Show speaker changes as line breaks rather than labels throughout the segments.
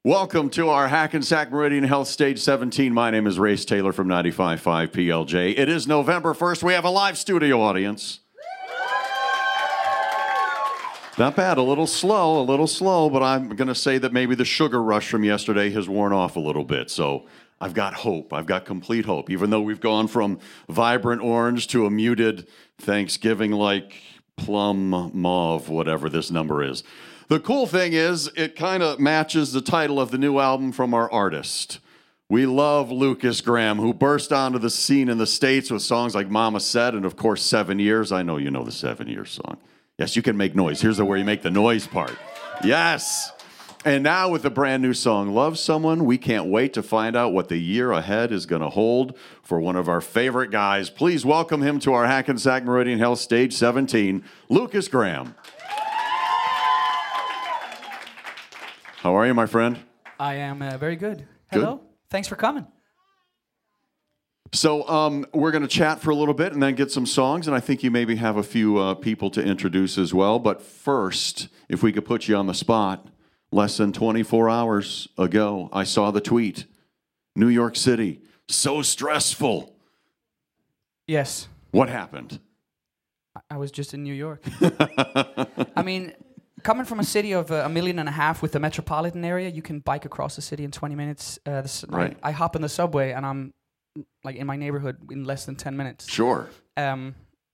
Welcome to our Hackensack Meridian Health Stage 17. My name is Race Taylor from 95.5 PLJ. It is November 1st. We have a live studio audience. Not bad, a little slow, but I'm going to say that maybe the sugar rush from yesterday has worn off a little bit. So I've got hope. I've got complete hope. Even though we've gone from vibrant orange to a muted Thanksgiving-like plum mauve, whatever this number is. The cool thing is, it kind of matches the title of the new album from our artist. We love Lukas Graham, who burst onto the scene in the States with songs like Mama Said and, of course, 7 Years. I know you know the 7 Years song. Yes, you can make noise. Here's where you make the noise part. Yes. And now with the brand new song, Love Someone, we can't wait to find out what the year ahead is going to hold for one of our favorite guys. Please welcome him to our Hackensack Meridian Health Stage 17, Lukas Graham. How are you, my friend?
I am very good. Hello.
Good.
Thanks for coming.
So we're going to chat for a little bit and then get some songs, and I think you maybe have a few people to introduce as well. But first, if we could put you on the spot, less than 24 hours ago, I saw the tweet. New York City, so stressful.
Yes.
What happened?
I was just in New York. I mean, coming from a city of 1.5 million with the metropolitan area, you can bike across the city in 20 minutes.
Right.
I hop in the subway and I'm like in my neighborhood in less than 10 minutes.
Sure.
From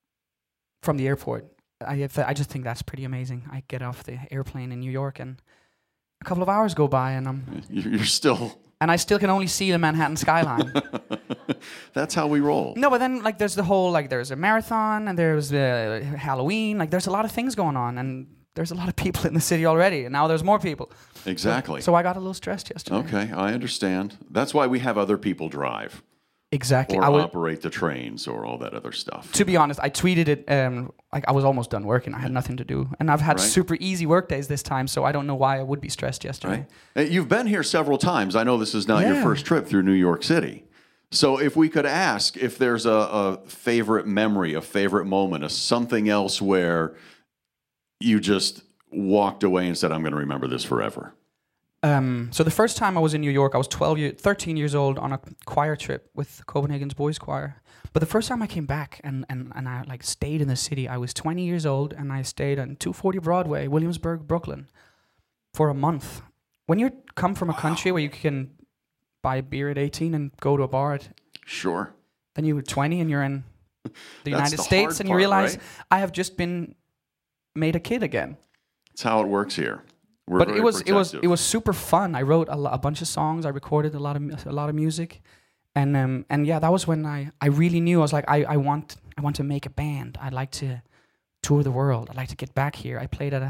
the airport. I just think that's pretty amazing. I get off the airplane in New York and a couple of hours go by and
You're still...
And I still can only see the Manhattan skyline.
That's how we roll.
No, but then like there's the whole, like there's a marathon and there's Halloween. Like there's a lot of things going on and there's a lot of people in the city already, and now there's more people.
Exactly.
So I got a little stressed yesterday.
Okay, I understand. That's why we have other people drive.
Exactly.
Or operate the trains or all that other stuff.
To be honest, I tweeted it, like I was almost done working. I had nothing to do. And I've had super easy work days this time, so I don't know why I would be stressed yesterday.
Right. You've been here several times. I know this is not your first trip through New York City. So if we could ask if there's a favorite memory, a favorite moment, something else where you just walked away and said, I'm going to remember this forever.
So the first time I was in New York, I was 13 years old on a choir trip with Copenhagen's Boys Choir. But the first time I came back and I like stayed in the city, I was 20 years old and I stayed on 240 Broadway, Williamsburg, Brooklyn, for a month. When you come from a country where you can buy beer at 18 and go to a bar at...
Sure.
Then you're 20 and you're in the United
the
States and you
part,
realize
right?
I have just been made a kid again.
That's how it works here.
But it was super fun. I wrote a bunch of songs. I recorded a lot of music, and yeah, that was when I really knew. I was like, I want to make a band. I'd like to tour the world. I'd like to get back here. I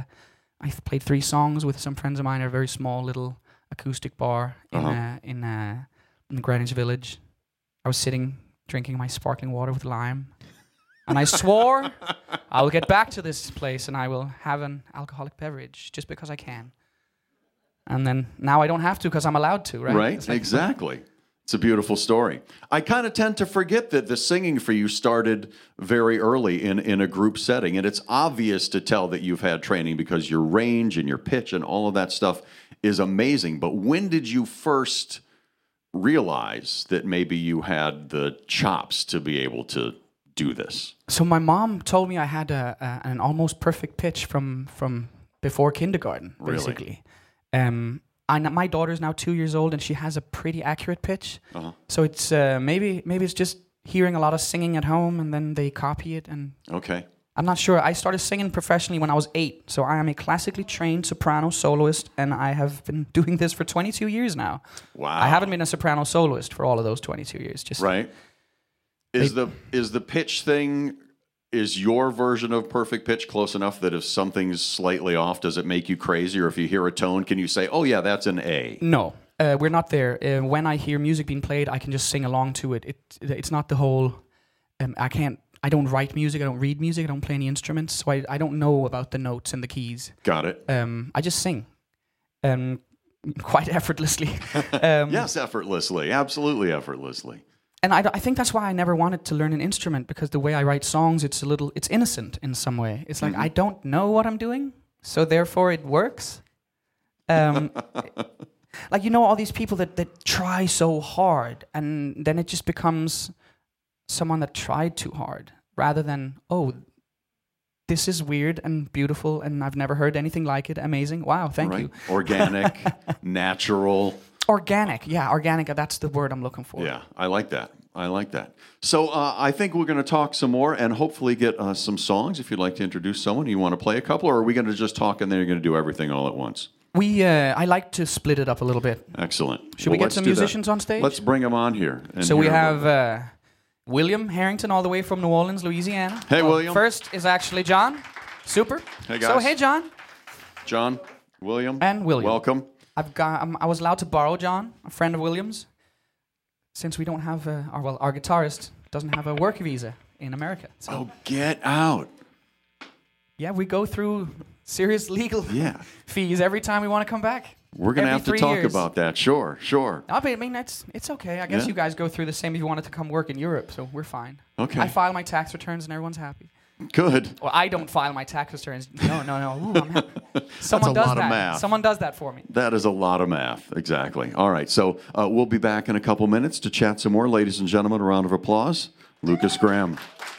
played 3 songs with some friends of mine at a very small little acoustic bar in Greenwich Village. I was sitting drinking my sparkling water with lime. And I swore I'll get back to this place and I will have an alcoholic beverage just because I can. And then now I don't have to because I'm allowed to, right?
Right, exactly. It's a beautiful story. I kind of tend to forget that the singing for you started very early in a group setting. And it's obvious to tell that you've had training because your range and your pitch and all of that stuff is amazing. But when did you first realize that maybe you had the chops to be able to do this?
So my mom told me I had an almost perfect pitch from before kindergarten, basically.
Really?
My daughter's now 2 years old, and she has a pretty accurate pitch. So it's maybe it's just hearing a lot of singing at home, and then they copy it. And
okay.
I'm not sure. I started singing professionally when I was 8, so I am a classically trained soprano soloist, and I have been doing this for 22 years now.
Wow.
I haven't been a soprano soloist for all of those 22 years. Just
right. Is the pitch thing, is your version of perfect pitch close enough that if something's slightly off, does it make you crazy? Or if you hear a tone, can you say, oh yeah, that's an A?
No, we're not there. When I hear music being played, I can just sing along to it. It's not the whole, I don't write music, I don't read music, I don't play any instruments, so I don't know about the notes and the keys.
Got it.
I just sing. Quite effortlessly.
Yes, effortlessly. Absolutely effortlessly.
And I think that's why I never wanted to learn an instrument, because the way I write songs, it's innocent in some way. It's like, I don't know what I'm doing, so therefore it works. like, you know, all these people that try so hard, and then it just becomes someone that tried too hard, rather than, oh, this is weird and beautiful, and I've never heard anything like it. Amazing. Wow, thank you.
Organic, natural.
Organic, yeah, organic. That's the word I'm looking for.
Yeah, I like that. I like that. So I think we're going to talk some more and hopefully get some songs. If you'd like to introduce someone, you want to play a couple, or are we going to just talk and then you're going to do everything all at once?
I like to split it up a little bit.
Excellent.
Should we get some musicians on stage?
Let's bring them on here.
So we have William Harrington, all the way from New Orleans, Louisiana.
Hey, William.
First is actually John. Super.
Hey, guys.
So, hey, John.
John, William.
And William.
Welcome.
I was allowed to borrow John, a friend of William's, since we don't have our guitarist doesn't have a work visa in America. So,
oh, get out.
Yeah, we go through serious legal fees every time we want to come back.
We're going to have to talk about that. Sure.
I mean, it's okay. I guess you guys go through the same if you wanted to come work in Europe, so we're fine.
Okay.
I file my tax returns and everyone's happy.
Good.
Well, I don't file my tax returns. No. Ooh, I'm happy. Someone does that. Math. Someone does that for me.
That is a lot of math. Exactly. All right. So we'll be back in a couple minutes to chat some more. Ladies and gentlemen, a round of applause. Lucas Graham.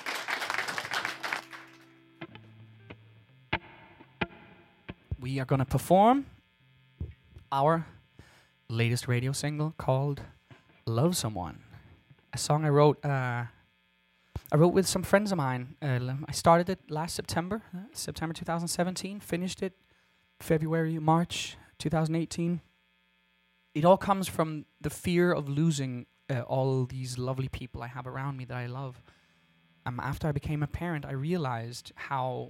We are going to perform our latest radio single called Love Someone. A song I wrote with some friends of mine. I started it last September 2017, finished it March 2018. It all comes from the fear of losing all these lovely people I have around me that I love. After I became a parent, I realized how...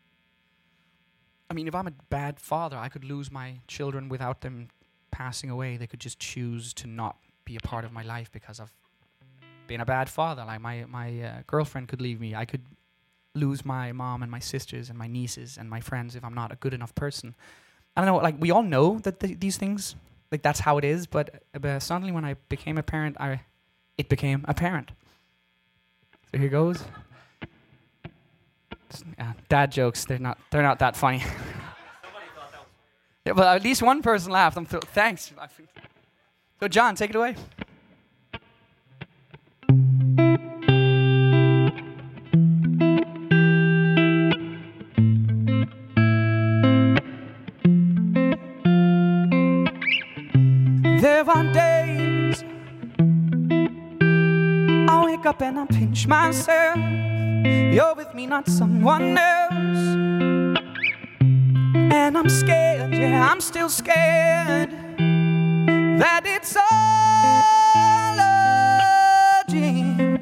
I mean, if I'm a bad father, I could lose my children without them passing away. They could just choose to not be a part of my life because I've been a bad father. Like my girlfriend could leave me. I could lose my mom and my sisters and my nieces and my friends if I'm not a good enough person. I don't know, like, we all know that these things, like, that's how it is, but suddenly when I became a parent, it became apparent. So here goes. Dad jokes, they're not that funny. Somebody thought that was weird. Yeah, but at least one person laughed. Thanks. So John, take it away. There are days I wake up and I pinch myself. You're with me, not someone else. And I'm scared, yeah, I'm still scared that it's all a dream.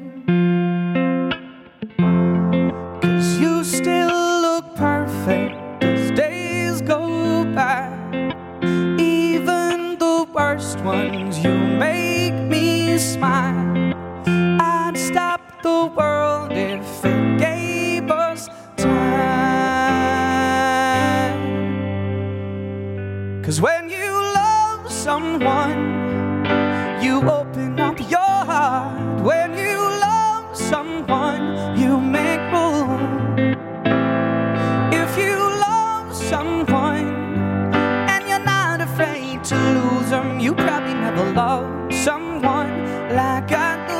'Cause you still look perfect as days go by. Even the worst ones, you make me smile. I'd stop the world if it gave us time. 'Cause when you love someone, you open up your heart. When you love someone, you make room. If you love someone and you're not afraid to lose them, you probably never loved someone like I do.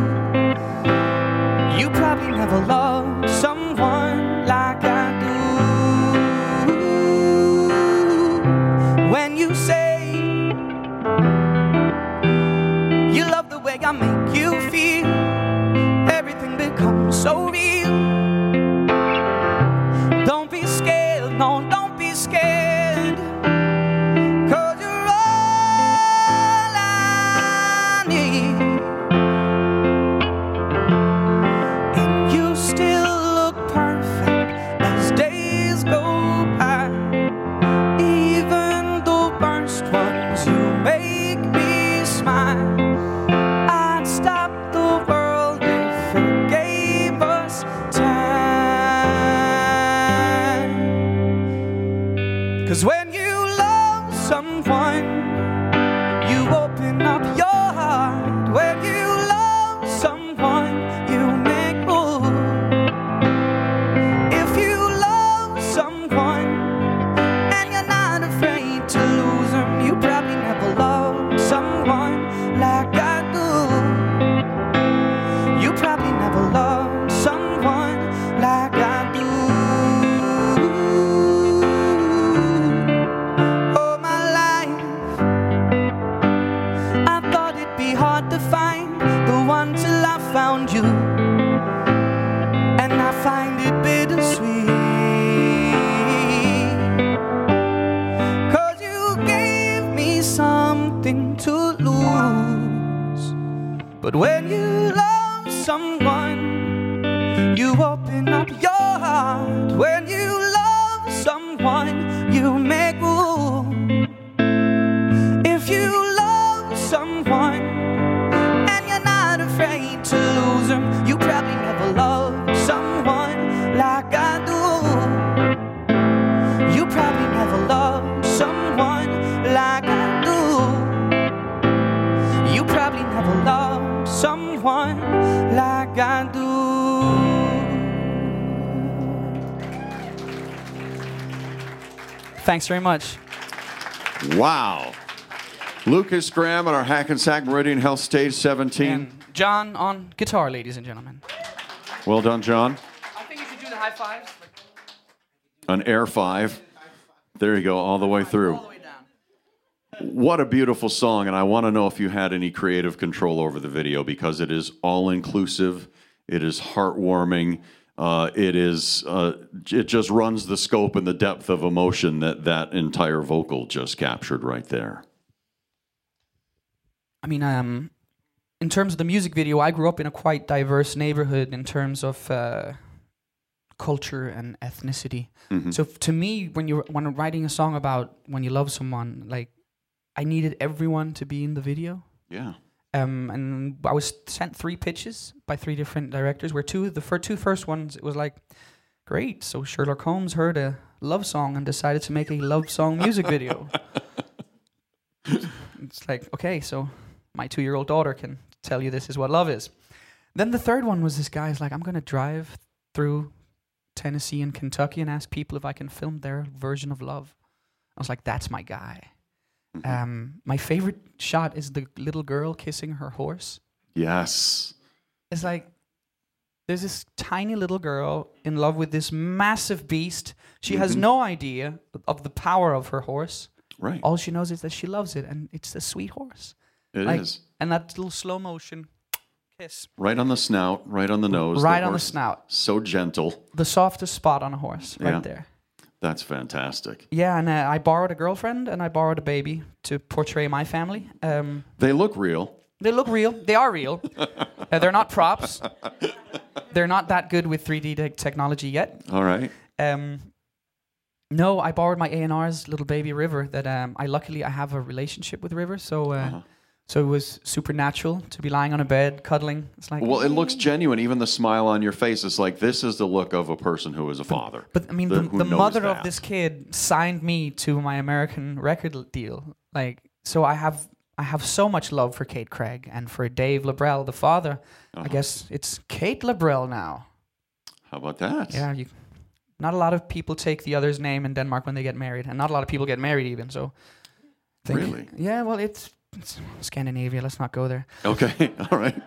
You probably never loved someone like I do. When you say you love the way I make you feel, everything becomes so real. Don't be scared, no, don't be scared, 'cause you're all I need. And you still look perfect as days go by. Even the worst ones, you make me smile. I'd stop the world if it gave us time. 'Cause when you love someone, you open up your heart. When you love someone, you make room. If you love someone and you're not afraid to lose them, you probably never something to lose. But when you love someone, you open up your heart. When you love someone, you make room. If you love someone and you're not afraid to lose them, you probably never loved someone like I do. You probably never loved someone like I do. You probably never loved someone like I do. Thanks very much.
Wow. Lucas Graham at our Hackensack Meridian Health Stage 17.
And John on guitar, ladies and gentlemen.
Well done, John.
I think you should do the high fives.
An air 5. There you go, all the way through.
All the way down.
What a beautiful song, and I want to know if you had any creative control over the video, because it is all-inclusive, it is heartwarming, it just runs the scope and the depth of emotion that entire vocal just captured right there.
I mean, in terms of the music video, I grew up in a quite diverse neighborhood in terms of culture and ethnicity.
Mm-hmm.
So to me, when writing a song about when you love someone, like, I needed everyone to be in the video.
Yeah.
And I was sent 3 pitches by 3 different directors, where the two first ones, it was like, great, so Sherlock Holmes heard a love song and decided to make a love song music video. It's like, okay, so my 2-year-old daughter can tell you this is what love is. Then the third one was this guy's like, I'm going to drive through Tennessee and Kentucky and ask people if I can film their version of love. I was like, that's my guy. My favorite shot is the little girl kissing her horse.
Yes.
It's like, there's this tiny little girl in love with this massive beast. She has no idea of the power of her horse.
Right.
All she knows is that she loves it, and it's a sweet horse.
It is.
And that little slow motion kiss.
Right on the snout, right on the nose.
Right on the snout.
So gentle.
The softest spot on a horse, right there.
That's fantastic.
Yeah, and I borrowed a girlfriend and I borrowed a baby to portray my family.
They look real.
They look real. They are real. They're not props. They're not that good with 3D technology yet.
All right.
No, I borrowed my A&R's little baby River. That I have a relationship with River, so so it was supernatural to be lying on a bed cuddling. It's like,
well, it looks genuine. Even the smile on your face is like, this is the look of a person who is a father.
But I mean, the mother of this kid signed me to my American record deal. Like, so I have so much love for Kate Craig and for Dave Labrell, the father. I guess it's Kate Labrell now.
How about that?
Yeah, not a lot of people take the other's name in Denmark when they get married, and not a lot of people get married even. So,
really?
Yeah, well, it's Scandinavia. Let's not go there.
Okay, all right.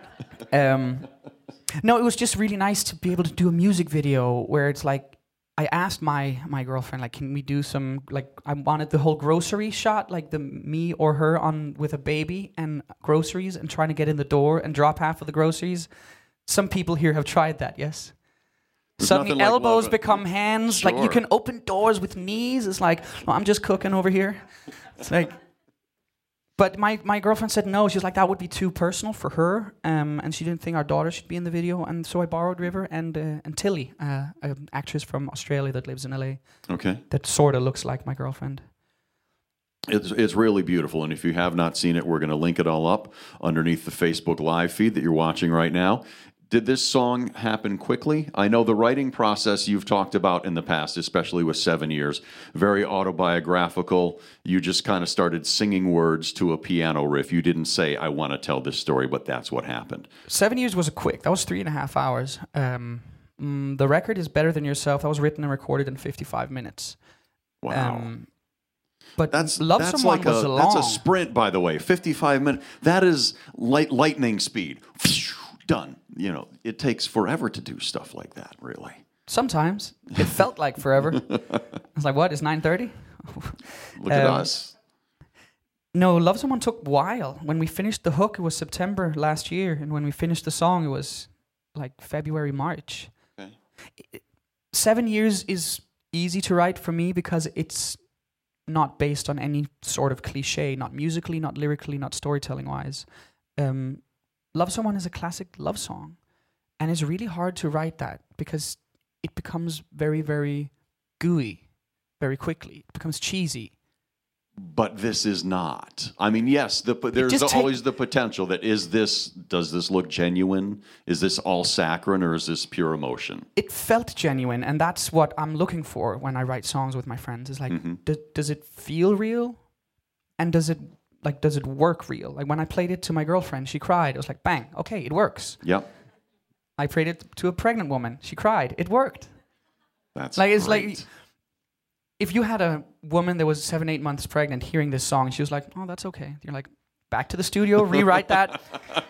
No, it was just really nice to be able to do a music video where it's like, I asked my girlfriend, like, can we do some, like, I wanted the whole grocery shot, like me or her on with a baby and groceries and trying to get in the door and drop half of the groceries. Some people here have tried that, yes? Suddenly elbows become hands. Sure. Like, you can open doors with knees. It's like, well, I'm just cooking over here. It's like, but my girlfriend said no. She's like, that would be too personal for her, and she didn't think our daughter should be in the video. And so I borrowed River and Tilly, an actress from Australia that lives in LA.
Okay.
That sort of looks like my girlfriend.
It's really beautiful, and if you have not seen it, we're going to link it all up underneath the Facebook Live feed that you're watching right now. Did this song happen quickly? I know the writing process you've talked about in the past, especially with 7 Years, very autobiographical. You just kind of started singing words to a piano riff. You didn't say, I want to tell this story, but that's what happened.
7 Years was quick. That was 3.5 hours. The record is Better Than Yourself. That was written and recorded in 55 minutes.
Wow.
But Love Someone
like
was long.
That's a sprint, by the way. 55 minutes. That is lightning speed. Done. You know, it takes forever to do stuff like that, really.
Sometimes. It felt like forever. I was like, what, it's 9:30?
Look at us.
No, Love Someone took a while. When we finished the hook, it was September last year. And when we finished the song, it was like February, March. Okay. 7 Years is easy to write for me because it's not based on any sort of cliche, not musically, not lyrically, not storytelling-wise. Love Someone is a classic love song. And it's really hard to write that because it becomes very, very gooey very quickly. It becomes cheesy.
But this is not. I mean, yes, there's always the potential that does this look genuine? Is this all saccharine or is this pure emotion?
It felt genuine, and that's what I'm looking for when I write songs with my friends. It's like, does it feel real? And does it work real? Like when I played it to my girlfriend, she cried. It was like, bang, okay, it works.
Yep.
I played it to a pregnant woman. She cried. It worked.
That's
like, it's
great.
like, if you had a woman that was 7-8 months pregnant hearing this song, and she was like, oh, that's okay. You're like, back to the studio, rewrite that.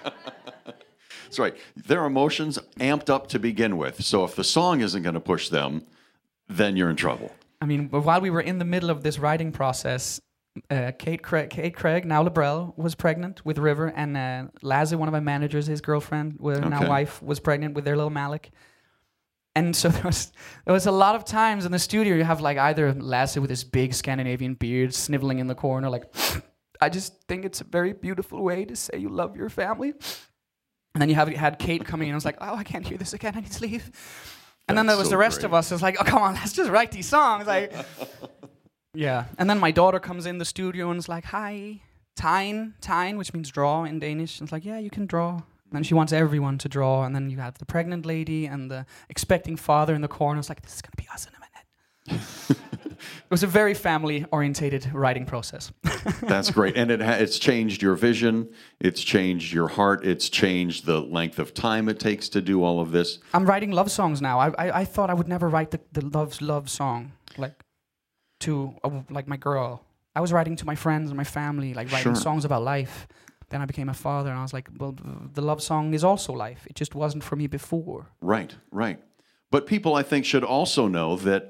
That's right. Their emotions amped up to begin with. So if the song isn't going to push them, then you're in trouble.
I mean, while we were in the middle of this writing process, Kate Craig, now LaBrelle, was pregnant with River, and Lazzy, one of my managers, his girlfriend, now wife, was pregnant with their little Malik. And so there was a lot of times in the studio you have like either Lasse with his big Scandinavian beard sniveling in the corner, like, I just think it's a very beautiful way to say you love your family. And then you had Kate coming in and I was like, oh, I can't hear this again, I need to leave. And then there was the rest of us. It was like, oh, come on, let's just write these songs. Like, yeah. And then my daughter comes in the studio and is like, hi, tegn, which means draw in Danish. And it's like, yeah, you can draw. And then she wants everyone to draw, and then you have the pregnant lady and the expecting father in the corner. It's like, this is going to be us in a minute. It was a very family-orientated writing process.
That's great. And it's changed your vision, it's changed your heart, it's changed the length of time it takes to do all of this.
I'm writing love songs now. I thought I would never write the love song, like, to like my girl. I was writing to my friends and my family, like writing songs about life. Then I became a father, and I was like, well, the love song is also life. It just wasn't for me before.
Right. But people, I think, should also know that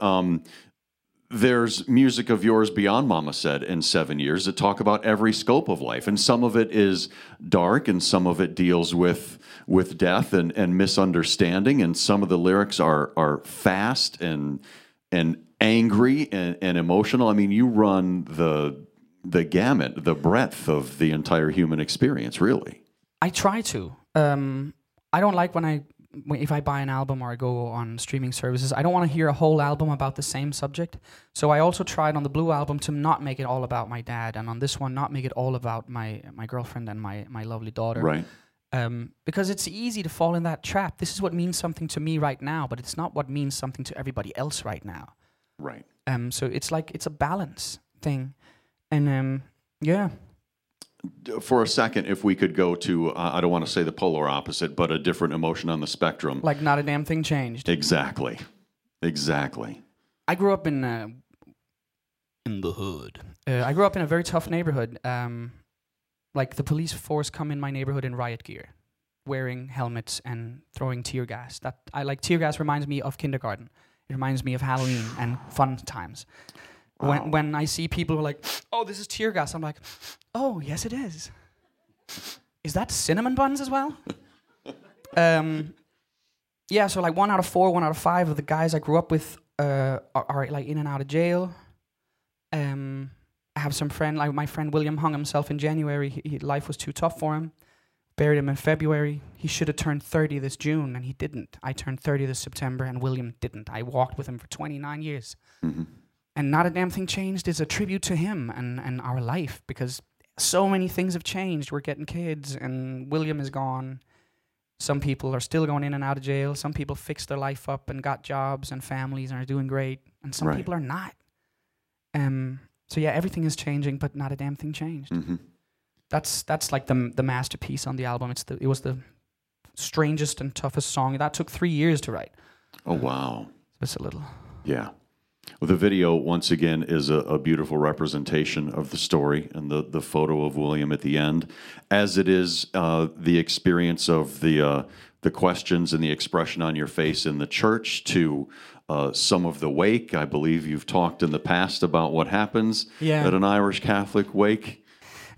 there's music of yours beyond Mama Said in 7 years that talk about every scope of life. And some of it is dark, and some of it deals with death and misunderstanding. And some of the lyrics are fast and angry and emotional. I mean, you run the gamut, the breadth of the entire human experience, really.
I try to. I don't like if I buy an album or I go on streaming services, I don't want to hear a whole album about the same subject. So I also tried on the Blue album to not make it all about my dad, and on this one, not make it all about my girlfriend and my lovely daughter.
Right.
Because it's easy to fall in that trap. This is what means something to me right now, but it's not what means something to everybody else right now.
Right.
So it's like, it's a balance thing. And yeah.
For a second, if we could go to, I don't want to say the polar opposite, but a different emotion on the spectrum.
Like Not a Damn Thing Changed.
Exactly.
I grew up in the hood. I grew up in a very tough neighborhood. Like the police force come in my neighborhood in riot gear, wearing helmets and throwing tear gas. Tear gas reminds me of kindergarten. It reminds me of Halloween and fun times. Wow. When I see people who are like, oh, this is tear gas, I'm like, oh, yes, it is. Is that cinnamon buns as well? Yeah, so like 1 out of 4, 1 out of 5 of the guys I grew up with are like in and out of jail. I have some friend, like my friend William hung himself in January. Life was too tough for him. Buried him in February. He should have turned 30 this June, and he didn't. I turned 30 this September, and William didn't. I walked with him for 29 years. Mm-hmm. And Not a Damn Thing Changed is a tribute to him and our life, because so many things have changed. We're getting kids, and William is gone. Some people are still going in and out of jail. Some people fixed their life up and got jobs and families and are doing great. And some people are not. So yeah, everything is changing, but not a damn thing changed. Mm-hmm. That's like the masterpiece on the album. It was the strangest and toughest song. That took 3 years to write.
Oh, wow.
It's a little...
Yeah. Well, the video, once again, is a beautiful representation of the story and the photo of William at the end, as it is the experience of the questions and the expression on your face in the church to some of the wake. I believe you've talked in the past about what happens at an Irish Catholic wake.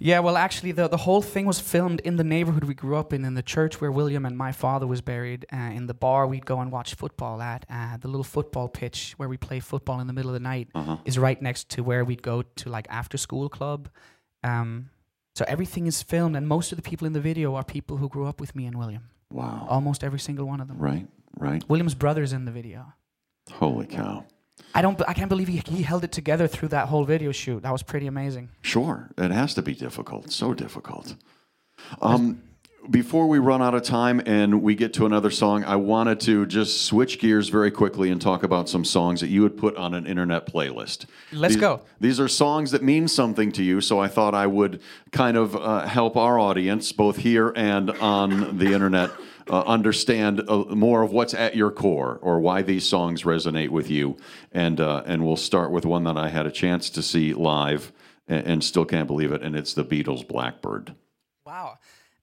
Yeah, well, actually, the whole thing was filmed in the neighborhood we grew up in the church where William and my father was buried, in the bar we'd go and watch football at. The little football pitch where we play football in the middle of the night is right next to where we'd go to like after school club. So everything is filmed, and most of the people in the video are people who grew up with me and William.
Wow.
Almost every single one of them.
Right, right.
William's brother's in the video.
Holy cow.
I can't believe he held it together through that whole video shoot. That was pretty amazing.
Sure. It has to be difficult. So difficult. Before we run out of time and we get to another song, I wanted to just switch gears very quickly and talk about some songs that you would put on an internet playlist.
Let's go.
These are songs that mean something to you, so I thought I would kind of help our audience, both here and on the internet, understand more of what's at your core or why these songs resonate with you. And we'll start with one that I had a chance to see live and still can't believe it, and it's the Beatles' Blackbird.
Wow.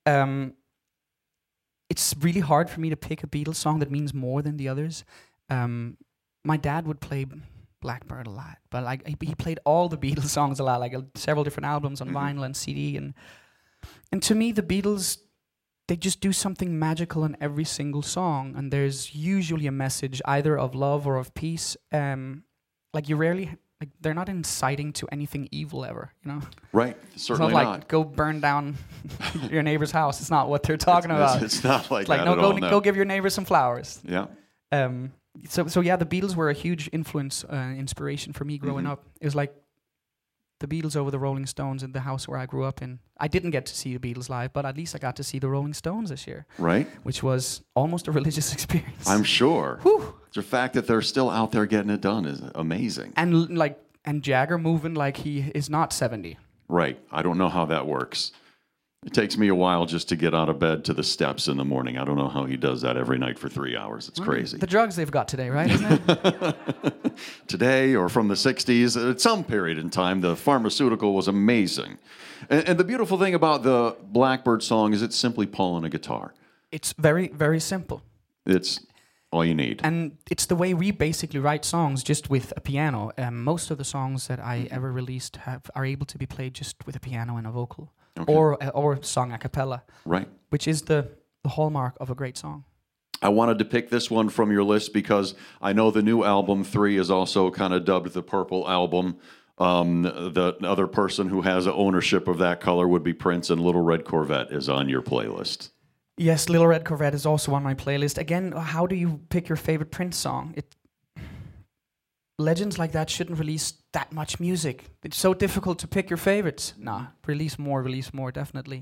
It's really hard for me to pick a Beatles song that means more than the others. My dad would play Blackbird a lot, but like he played all the Beatles songs a lot, like several different albums on vinyl and CD. And to me, the Beatles, they just do something magical in every single song, and there's usually a message either of love or of peace. Like you rarely. Like they're not inciting to anything evil ever, you know?
Right, certainly
it's not. Like, go burn down your neighbor's house. It's not what they're talking about.
It's not like
it's like,
that
no,
at
go,
all, no.
Go give your neighbor some flowers.
Yeah.
So yeah, the Beatles were a huge influence, inspiration for me growing up. It was like the Beatles over the Rolling Stones in the house where I grew up in. I didn't get to see the Beatles live, but at least I got to see the Rolling Stones this year.
Right.
Which was almost a religious experience.
I'm sure.
Whew.
The fact that they're still out there getting it done is amazing.
And Jagger moving like he is not 70.
Right. I don't know how that works. It takes me a while just to get out of bed to the steps in the morning. I don't know how he does that every night for 3 hours. It's crazy.
The drugs they've got today, right? Isn't it?
Today or from the 60s, at some period in time, the pharmaceutical was amazing. And the beautiful thing about the Blackbird song is it's simply Paul and a guitar.
It's very, very simple.
It's all you need.
And it's the way we basically write songs, just with a piano. Most of the songs that I ever released are able to be played just with a piano and a vocal, okay. or sung a cappella.
Right.
Which is the hallmark of a great song.
I wanted to pick this one from your list because I know the new album 3 is also kind of dubbed the Purple Album. The other person who has ownership of that color would be Prince, and Little Red Corvette is on your playlist.
Yes, Little Red Corvette is also on my playlist. Again, how do you pick your favorite Prince song? Legends like that shouldn't release that much music. It's so difficult to pick your favorites. Nah, release more, definitely.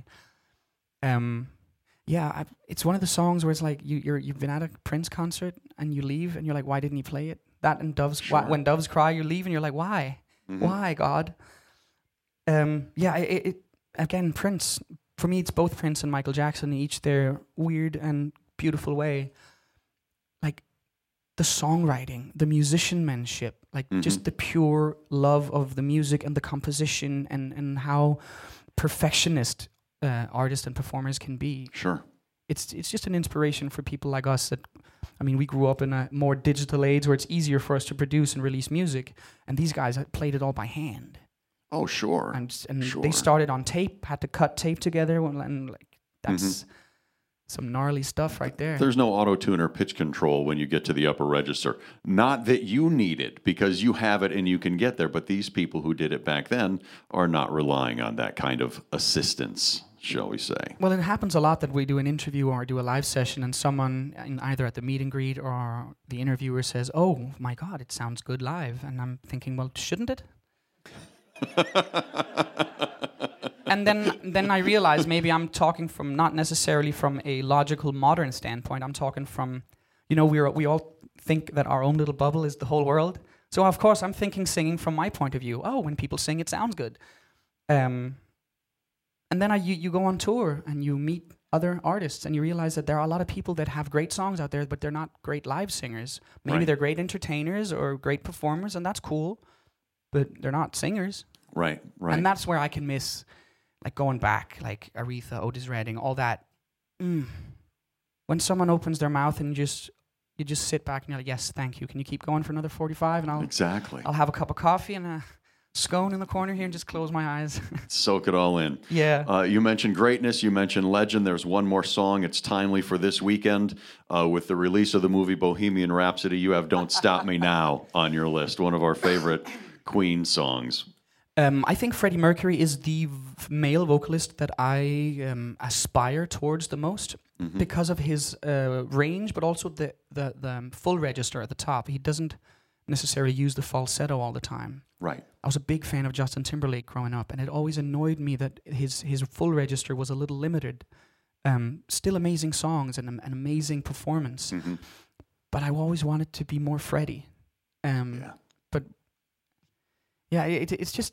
Yeah, it's one of the songs where it's like you've been at a Prince concert and you leave and you're like, why didn't you play it? That and Doves,
sure.
When Doves Cry, you leave and you're like, why? Mm-hmm. Why, God? Yeah, again, Prince. For me, it's both Prince and Michael Jackson, each their weird and beautiful way. Like, the songwriting, the musicianship, like just the pure love of the music and the composition and how perfectionist artists and performers can be.
Sure.
It's just an inspiration for people like us that, I mean, we grew up in a more digital age where it's easier for us to produce and release music, and these guys played it all by hand.
Oh, sure.
And
sure.
They started on tape, had to cut tape together, and like that's some gnarly stuff right there.
There's no auto-tune or pitch control when you get to the upper register. Not that you need it, because you have it and you can get there, but these people who did it back then are not relying on that kind of assistance, shall we say.
Well, it happens a lot that we do an interview or do a live session and someone either at the meet and greet or the interviewer says, oh my God, it sounds good live. And I'm thinking, well, shouldn't it? And then I realize maybe I'm talking from not necessarily from a logical modern standpoint. I'm talking from, we all think that our own little bubble is the whole world. So of course I'm thinking singing from my point of view. Oh, when people sing, it sounds good. And then you go on tour and you meet other artists and you realize that there are a lot of people that have great songs out there, but they're not great live singers. Maybe they're great entertainers or great performers, and that's cool. But they're not singers.
Right.
And that's where I can miss, like, going back, like Aretha, Otis Redding, all that. When someone opens their mouth and you just sit back and you're like, yes, thank you. Can you keep going for another 45? And I'll have a cup of coffee and scone in the corner here and just close my eyes.
Soak it all in.
Yeah.
You mentioned greatness. You mentioned legend. There's one more song. It's timely for this weekend. With the release of the movie Bohemian Rhapsody, you have Don't Stop Me Now on your list, one of our favorite Queen songs.
I think Freddie Mercury is the male vocalist that I aspire towards the most because of his range, but also the full register at the top. He doesn't necessarily use the falsetto all the time.
Right.
I was a big fan of Justin Timberlake growing up, and it always annoyed me that his full register was a little limited. Still amazing songs and an amazing performance, but I always wanted to be more Freddie. But yeah, it's just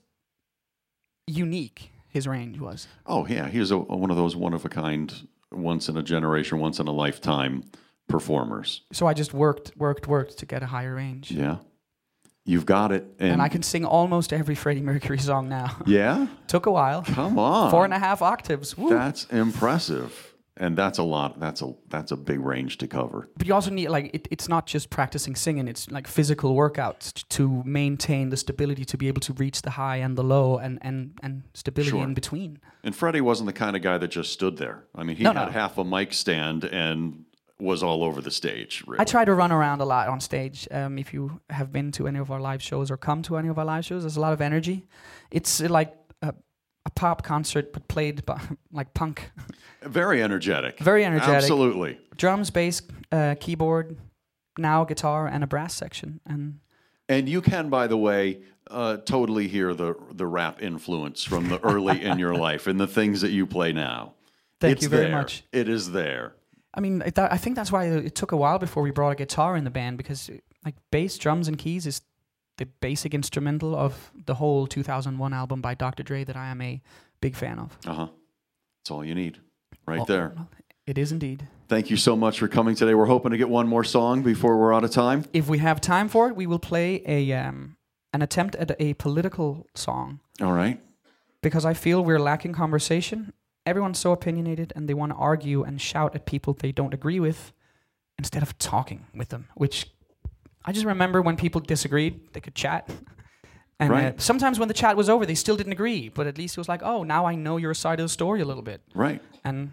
unique. His range was.
Oh yeah, he was one of those one of a kind, once in a generation, once in a lifetime performers.
So I just worked to get a higher range.
Yeah. You've got it.
And I can sing almost every Freddie Mercury song now.
Yeah?
Took a while.
Come on.
4.5 octaves. Woo.
That's impressive. And that's a lot. That's a big range to cover.
But you also need, like, it's not just practicing singing. It's like physical workouts to maintain the stability to be able to reach the high and the low and stability in between.
And Freddie wasn't the kind of guy that just stood there. I mean, he had half a mic stand and was all over the stage. Really.
I try to run around a lot on stage. If you have been to any of our live shows or come to any of our live shows, there's a lot of energy. It's like a pop concert, but played by, like punk.
Very energetic.
Very energetic.
Absolutely.
Drums, bass, keyboard, now guitar, and a brass section.
And you can, by the way, totally hear the rap influence from the early in your life and the things that you play now.
Thank you very much.
It is there.
I mean, I think that's why it took a while before we brought a guitar in the band, because like bass, drums, and keys is the basic instrumental of the whole 2001 album by Dr. Dre that I am a big fan of.
That's all you need right there.
It is indeed.
Thank you so much for coming today. We're hoping to get one more song before we're out of time.
If we have time for it, we will play an attempt at a political song.
All right.
Because I feel we're lacking conversation. Everyone's so opinionated and they want to argue and shout at people they don't agree with instead of talking with them, which I just remember when people disagreed, they could chat. And sometimes when the chat was over, they still didn't agree, but at least it was like, oh, now I know your side of the story a little bit.
Right.
And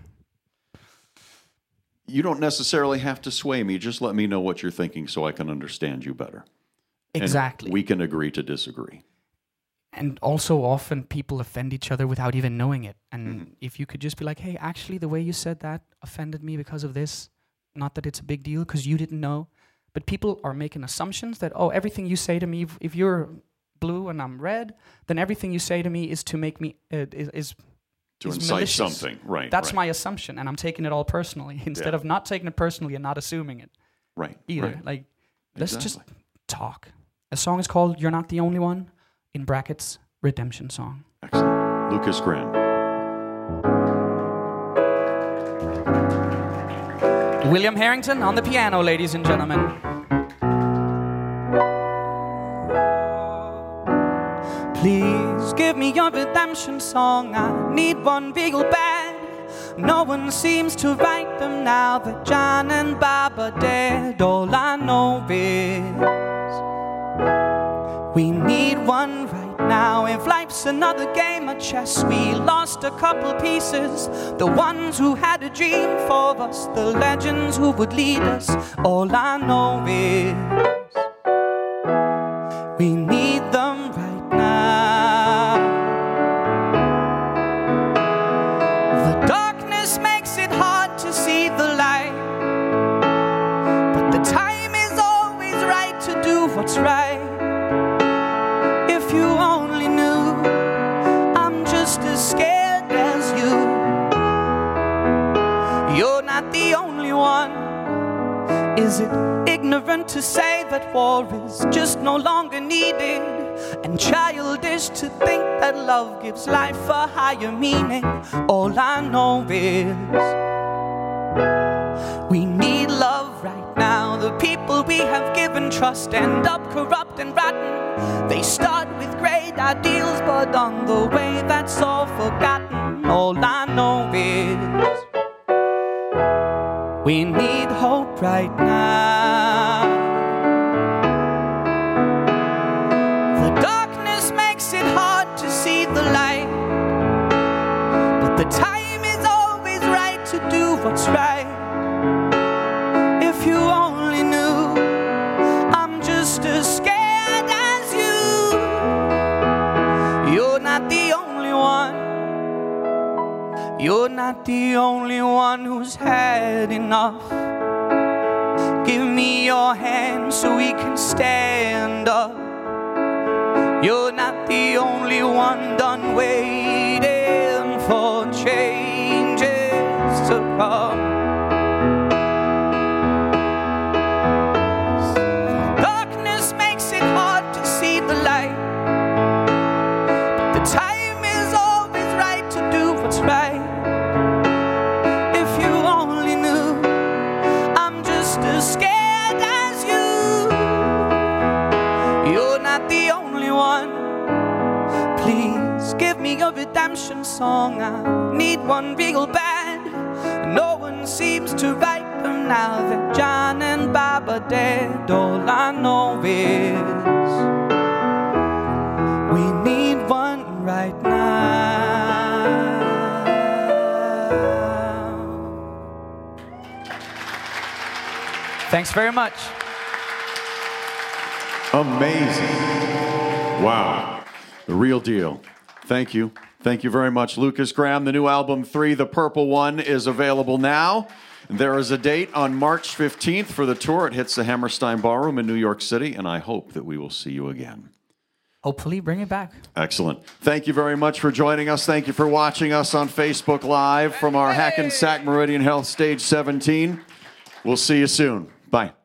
you don't necessarily have to sway me. Just let me know what you're thinking so I can understand you better.
Exactly.
And we can agree to disagree.
And also often people offend each other without even knowing it. And if you could just be like, hey, actually, the way you said that offended me because of this. Not that it's a big deal because you didn't know. But people are making assumptions that, oh, everything you say to me, if you're blue and I'm red, then everything you say to me is to make me, is
incite
malicious.
Something, right.
That's my assumption, and I'm taking it all personally instead of not taking it personally and not assuming it.
Right.
Either.
Right.
Like, let's just talk. A song is called You're Not the Only One, in brackets, Redemption Song.
Excellent. Lucas Graham.
William Harrington on the piano, ladies and gentlemen. Please give me your redemption song. I need one real bad. No one seems to write them now that John and Bob are dead. All I know is we need one right now. If life's another game of chess, we lost a couple pieces. The ones who had a dream for us, the legends who would lead us. All I know is we need them right now. The darkness makes it hard to see the light, but the time is always right to do what's right. If you only knew, I'm just as scared as you. You're not the only one. Is it ignorant to say that war is just no longer needed, and childish to think that love gives life a higher meaning? All I know is we need love right now. The people we have given trust end up corrupt and rotten. They start with great ideals, but on the way that's all forgotten. All I know is we need hope right now. The darkness makes it time is always right to do what's right. If you only knew, I'm just as scared as you. You're not the only one. You're not the only one who's had enough. Give me your hand so we can stand up. You're not the only one done waiting for changes to come. Darkness makes it hard to see the light, but the time is always right to do what's right. If you only knew, I'm just as scared as you. You're not the only one. Please give me a redemption song. I need one real bad. No one seems to write them now that John and Bob are dead. All I know is we need one right now. Thanks very much.
Amazing. Wow. The real deal. Thank you. Thank you very much, Lukas Graham. The new album 3, The Purple One, is available now. There is a date on March 15th for the tour. It hits the Hammerstein Ballroom in New York City, and I hope that we will see you again.
Hopefully, bring it back.
Excellent. Thank you very much for joining us. Thank you for watching us on Facebook Live from our Hackensack Meridian Health Stage 17. We'll see you soon. Bye.